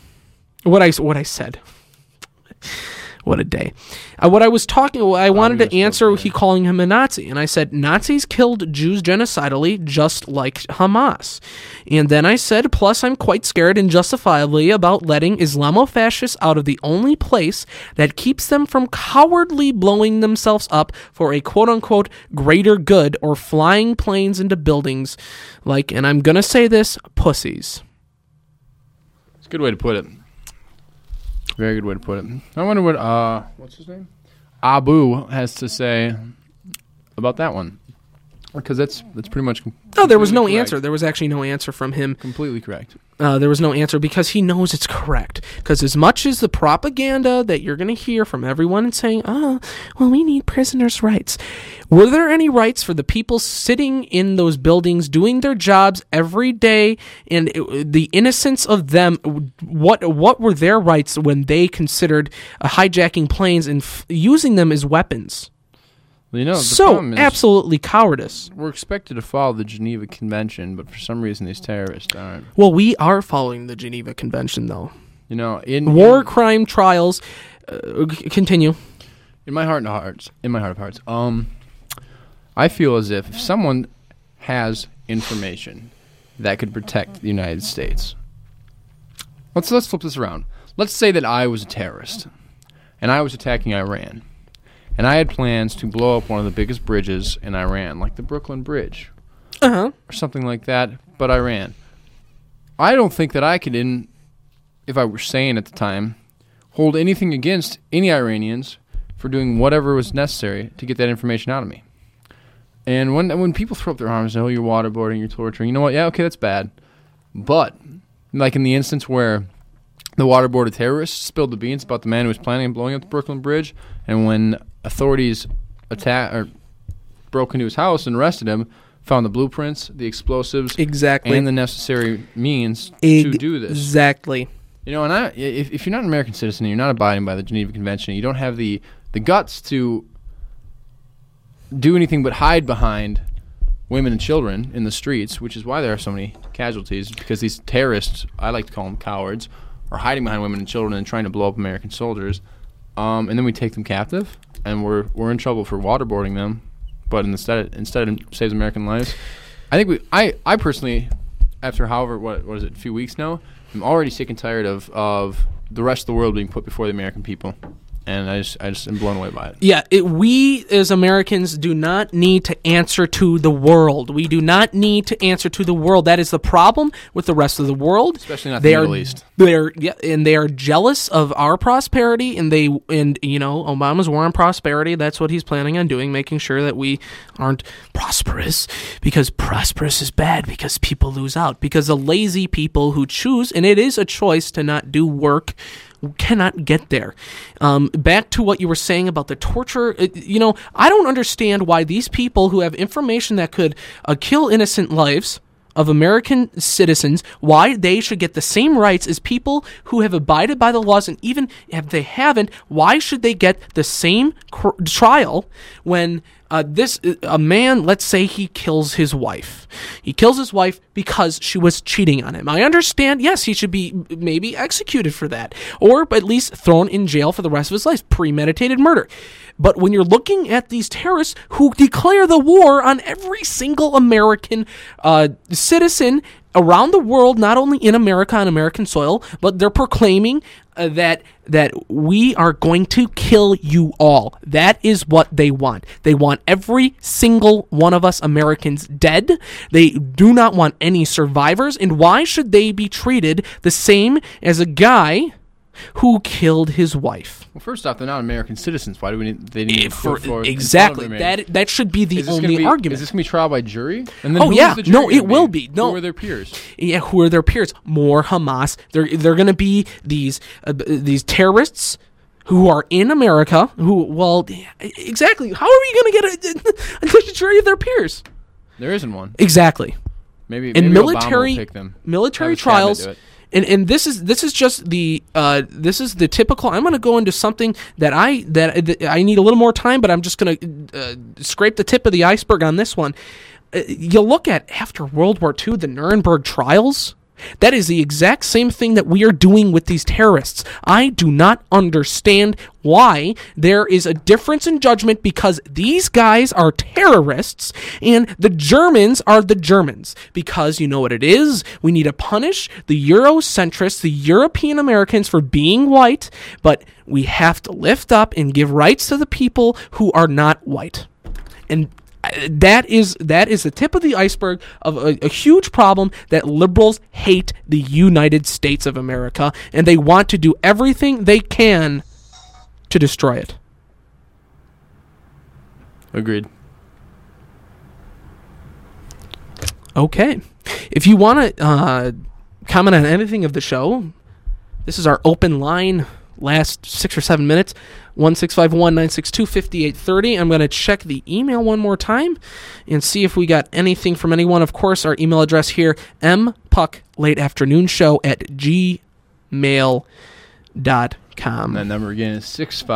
What a day. I wanted to answer he calling him a Nazi, and I said, Nazis killed Jews genocidally, just like Hamas. And then I said, plus I'm quite scared and justifiably about letting Islamofascists out of the only place that keeps them from cowardly blowing themselves up for a quote-unquote greater good or flying planes into buildings like, and I'm going to say this, pussies. It's a good way to put it. Very good way to put it. I wonder what what's his name? Abu has to say about that one, because that's pretty much. No, there was no answer. There was actually no answer from him. Completely correct. There was no answer because he knows it's correct. Because as much as the propaganda that you're going to hear from everyone and saying, well, we need prisoners' rights. Were there any rights for the people sitting in those buildings doing their jobs every day, and the innocence of them? What were their rights when they considered hijacking planes and using them as weapons? The absolutely cowardice. We're expected to follow the Geneva Convention, but for some reason these terrorists aren't. Well, we are following the Geneva Convention, though. In war crime trials. Continue. In my heart of hearts, I feel as if someone has information that could protect the United States. Let's flip this around. Let's say that I was a terrorist, and I was attacking Iran. And I had plans to blow up one of the biggest bridges in Iran, like the Brooklyn Bridge. Or something like that, but Iran. I don't think that I could, if I were sane at the time, hold anything against any Iranians for doing whatever was necessary to get that information out of me. And when people throw up their arms, you're waterboarding, you're torturing, you know what? Yeah, okay, that's bad. But, like in the instance where the waterboarded terrorists spilled the beans about the man who was planning on blowing up the Brooklyn Bridge, and when authorities broke into his house and arrested him, found the blueprints, the explosives, exactly, and the necessary means to do this. Exactly. And if you're not an American citizen and you're not abiding by the Geneva Convention, you don't have the guts to do anything but hide behind women and children in the streets, which is why there are so many casualties, because these terrorists, I like to call them cowards, are hiding behind women and children and trying to blow up American soldiers. And then we take them captive, and we're in trouble for waterboarding them. But instead it saves American lives. I think I personally, after however what is it, a few weeks now, I'm already sick and tired of the rest of the world being put before the American people. And I just am blown away by it. Yeah, we as Americans do not need to answer to the world. We do not need to answer to the world. That is the problem with the rest of the world. Especially not the Middle East. They are jealous of our prosperity, and Obama's war on prosperity. That's what he's planning on doing, making sure that we aren't prosperous, because prosperous is bad because people lose out. Because the lazy people who choose, and it is a choice to not do work, cannot get there. Back to what you were saying about the torture, I don't understand why these people who have information that could kill innocent lives of American citizens, why they should get the same rights as people who have abided by the laws, and even if they haven't, why should they get the same trial when a man, let's say he kills his wife. He kills his wife because she was cheating on him. I understand, yes, he should be maybe executed for that, or at least thrown in jail for the rest of his life, premeditated murder. But when you're looking at these terrorists who declare the war on every single American citizen around the world, not only in America on American soil, but they're proclaiming that we are going to kill you all. That is what they want. They want every single one of us Americans dead. They do not want any survivors. And why should they be treated the same as a guy who killed his wife? Well, first off, they're not American citizens. Why do we need? They need for exactly. That should be the only argument. Is this going to be trial by jury? And then it will be. No, who are their peers? Yeah, who are their peers? More Hamas. They're going to be these terrorists who are in America. Exactly. How are we going to get a jury of their peers? There isn't one. Exactly. Maybe military Obama will pick them. Military trials. And this is just the typical. I'm going to go into something that I need a little more time, but I'm just going to scrape the tip of the iceberg on this one. You look at after World War II, the Nuremberg trials. That is the exact same thing that we are doing with these terrorists. I do not understand why there is a difference in judgment, because these guys are terrorists and the Germans are the Germans. Because you know what it is? We need to punish the Eurocentrists, the European Americans, for being white, but we have to lift up and give rights to the people who are not white. And that is the tip of the iceberg of a huge problem that liberals hate the United States of America, and they want to do everything they can to destroy it. Agreed. Okay. If you want to comment on anything of the show, this is our open line. Last 6 or 7 minutes, 1-651-962-5830. I'm going to check the email one more time and see if we got anything from anyone. Of course, our email address here, mpucklateafternoonshow@gmail.com. That number again is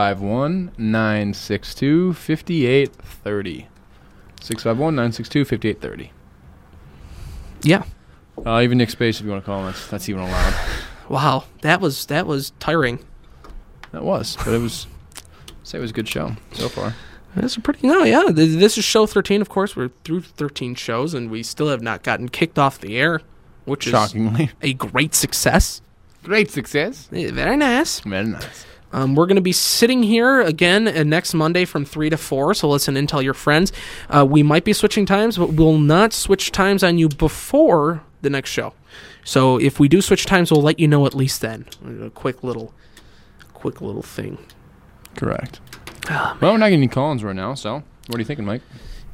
651-962-5830. 651-962-5830. Yeah. Even Nick Space, if you want to call him, that's even allowed. Wow, that was tiring. That was, but it was a good show so far. This is show 13. Of course, we're through 13 shows, and we still have not gotten kicked off the air, which shockingly is a great success. Great success. Very nice. Very nice. We're going to be sitting here again next Monday from 3 to 4, so listen and tell your friends. We might be switching times, but we'll not switch times on you before the next show. So if we do switch times, we'll let you know at least then. A quick little thing. Correct. Well, we're not getting any call-ins right now, so what are you thinking, Mike?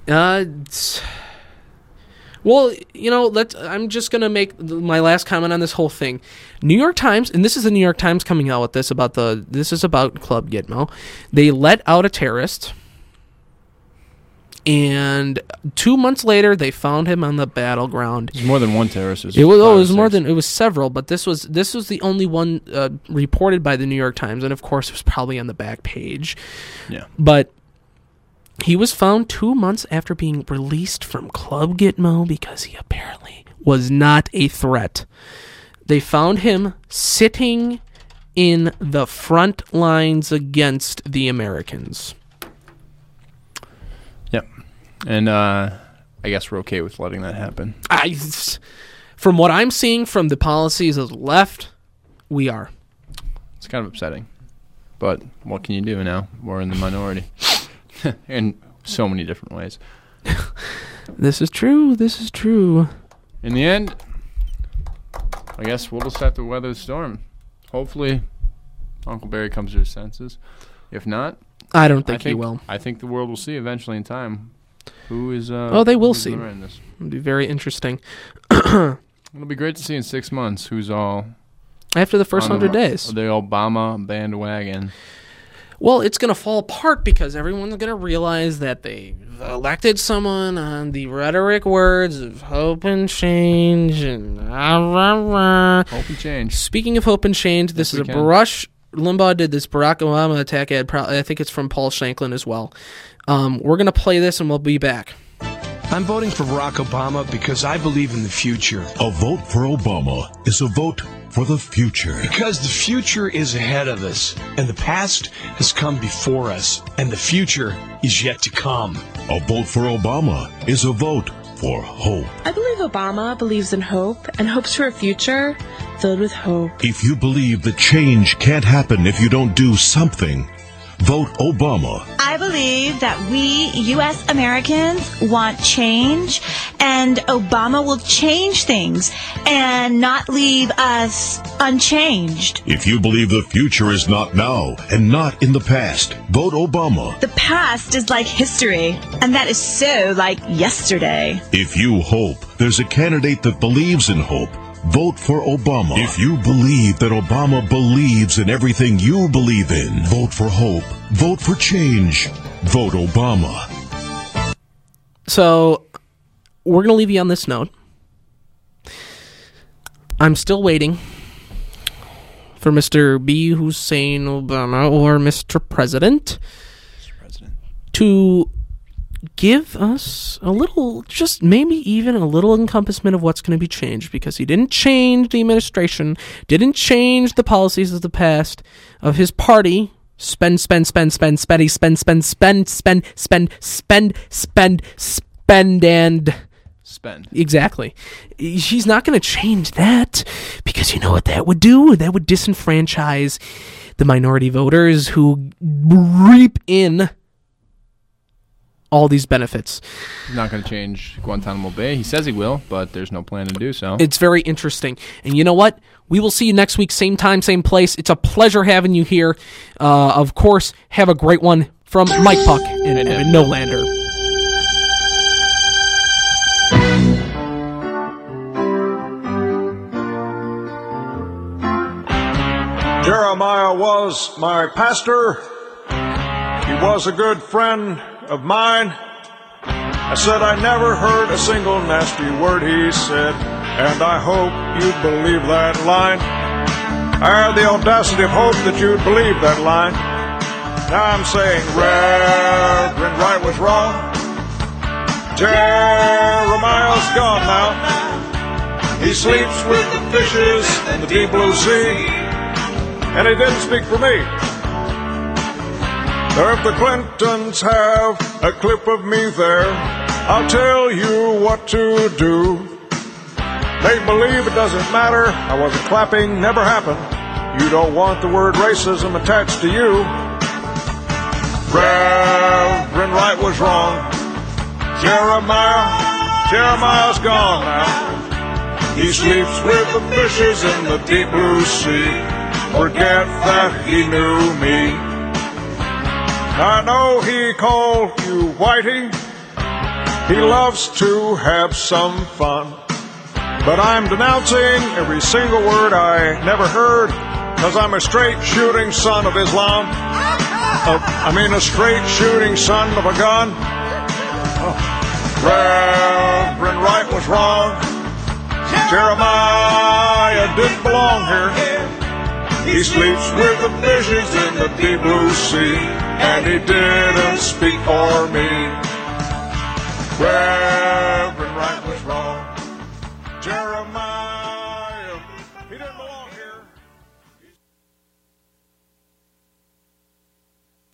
Well, I'm just going to make my last comment on this whole thing. New York Times, and this is the New York Times coming out with this this is about Club Gitmo. They let out a terrorist, and 2 months later, they found him on the battleground. There's more than one terrorist. It was several, but this was the only one reported by the New York Times, and of course, it was probably on the back page. Yeah. But he was found 2 months after being released from Club Gitmo because he apparently was not a threat. They found him sitting in the front lines against the Americans. Yep. And I guess we're okay with letting that happen. From what I'm seeing from the policies of the left, we are. It's kind of upsetting. But what can you do now? We're in the minority in so many different ways. This is true. This is true. In the end, I guess we'll just have to weather the storm. Hopefully, Uncle Barry comes to his senses. If not, I don't think he will. I think the world will see eventually in time who is. They will see. This. It'll be very interesting. It'll be great to see in 6 months who's all. After the first 100 days. The Obama bandwagon. Well, it's going to fall apart because everyone's going to realize that they elected someone on the rhetoric words of hope and change and Hope and change. Speaking of hope and change, this is a Rush Limbaugh did this Barack Obama attack ad. I think it's from Paul Shanklin as well. We're going to play this and we'll be back. I'm voting for Barack Obama because I believe in the future. A vote for Obama is a vote for the future. Because the future is ahead of us, and the past has come before us, and the future is yet to come. A vote for Obama is a vote for hope. I believe Obama believes in hope and hopes for a future filled with hope. If you believe that change can't happen if you don't do something, vote Obama. I believe that we, U.S. Americans, want change, and Obama will change things and not leave us unchanged. If you believe the future is not now and not in the past, vote Obama. The past is like history, and that is so like yesterday. If you hope there's a candidate that believes in hope, vote for Obama. If you believe that Obama believes in everything you believe in, vote for hope. Vote for change. Vote Obama. So, we're going to leave you on this note. I'm still waiting for Mr. B. Hussein Obama or Mr. President to give us a little, just maybe even a little encompassment of what's going to be changed, because he didn't change the administration, didn't change the policies of the past of his party. Spend. Exactly. He's not going to change that, because you know what that would do? That would disenfranchise the minority voters who reap in all these benefits. He's not going to change Guantanamo Bay. He says he will, but there's no plan to do so. It's very interesting. And you know what? We will see you next week, same time, same place. It's a pleasure having you here. Of course, have a great one from Mike Puck and Evan Nolander. Jeremiah was my pastor. He was a good friend of mine. I said I never heard a single nasty word he said, and I hope you believe that line. I had the audacity of hope that you'd believe that line. Now I'm saying Reverend Wright was wrong. Jeremiah's gone now. He sleeps with the fishes in the deep blue sea, and he didn't speak for me. If the Clintons have a clip of me there, I'll tell you what to do. Make believe it doesn't matter. I wasn't clapping, never happened. You don't want the word racism attached to you. Reverend Wright was wrong. Jeremiah's gone now. He sleeps with the fishes in the deep blue sea. Forget that he knew me. I know he called you Whitey. He loves to have some fun. But I'm denouncing every single word I never heard, 'cause I'm a straight shooting son of Islam. A straight shooting son of a gun. Reverend Wright was wrong. Jeremiah didn't belong here. He sleeps with the fishes in the deep blue sea, and he didn't speak for me.